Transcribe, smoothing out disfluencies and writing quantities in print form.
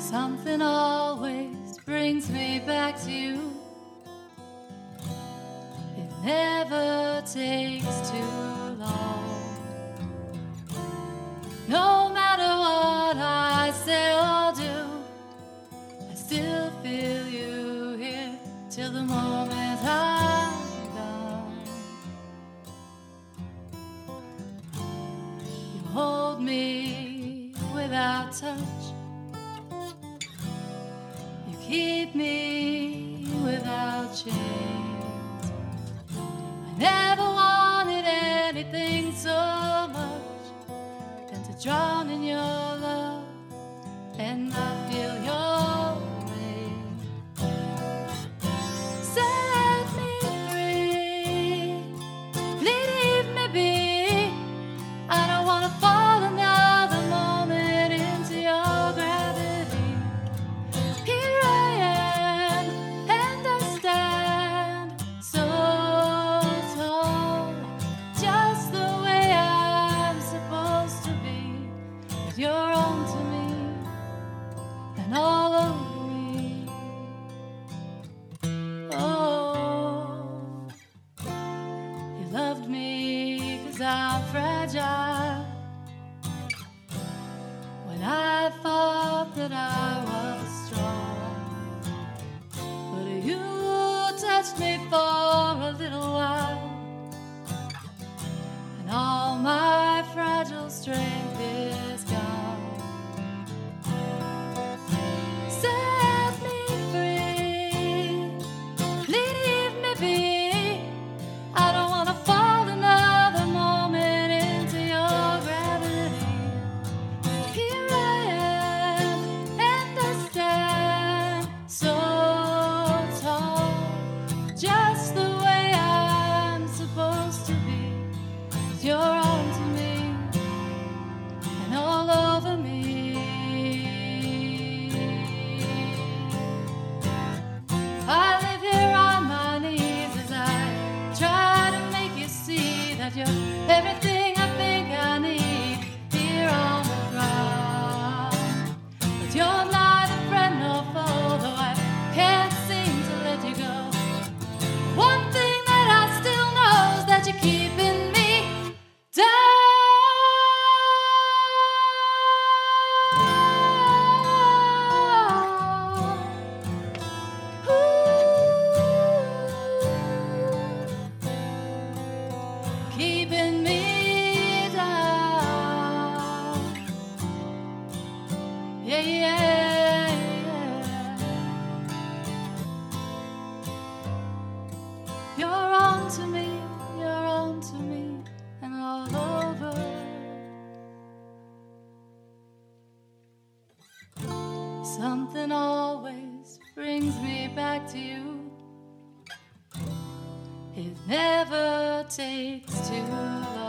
Something always brings me back to you. It never takes too long. No matter what I say or do, I still feel you here till the moment I'm gone. You hold me without touch. Keep me without chains. I never wanted anything so much than to drown in your love and not feel your rain. Set me free, leave me be. I don't want to fall another moment into your gravity. Here I am, and I stand so tall, just the way I'm supposed to be. But you're on to me and all over me. Oh, you loved me 'cause I'm fragile. When I thought that I was strong, but you touched me for a little while, and all my fragile strength is gone. Set me free, leave me be. I don't want to fall another moment into your gravity. Here I am, and I stand so tall, just the way I'm supposed to be. 'Cause you're on to me and all over me. I live here on my knees as I try to make you see that you're everything I think I need here on the ground. But you're neither friend nor foe, though I can't seem to let you go. One thing that I still know is that you're keeping me down. Keeping me down. Yeah, yeah, yeah. You're on to me, you're on to me, and all over. Something always brings me back to you. It never takes too long.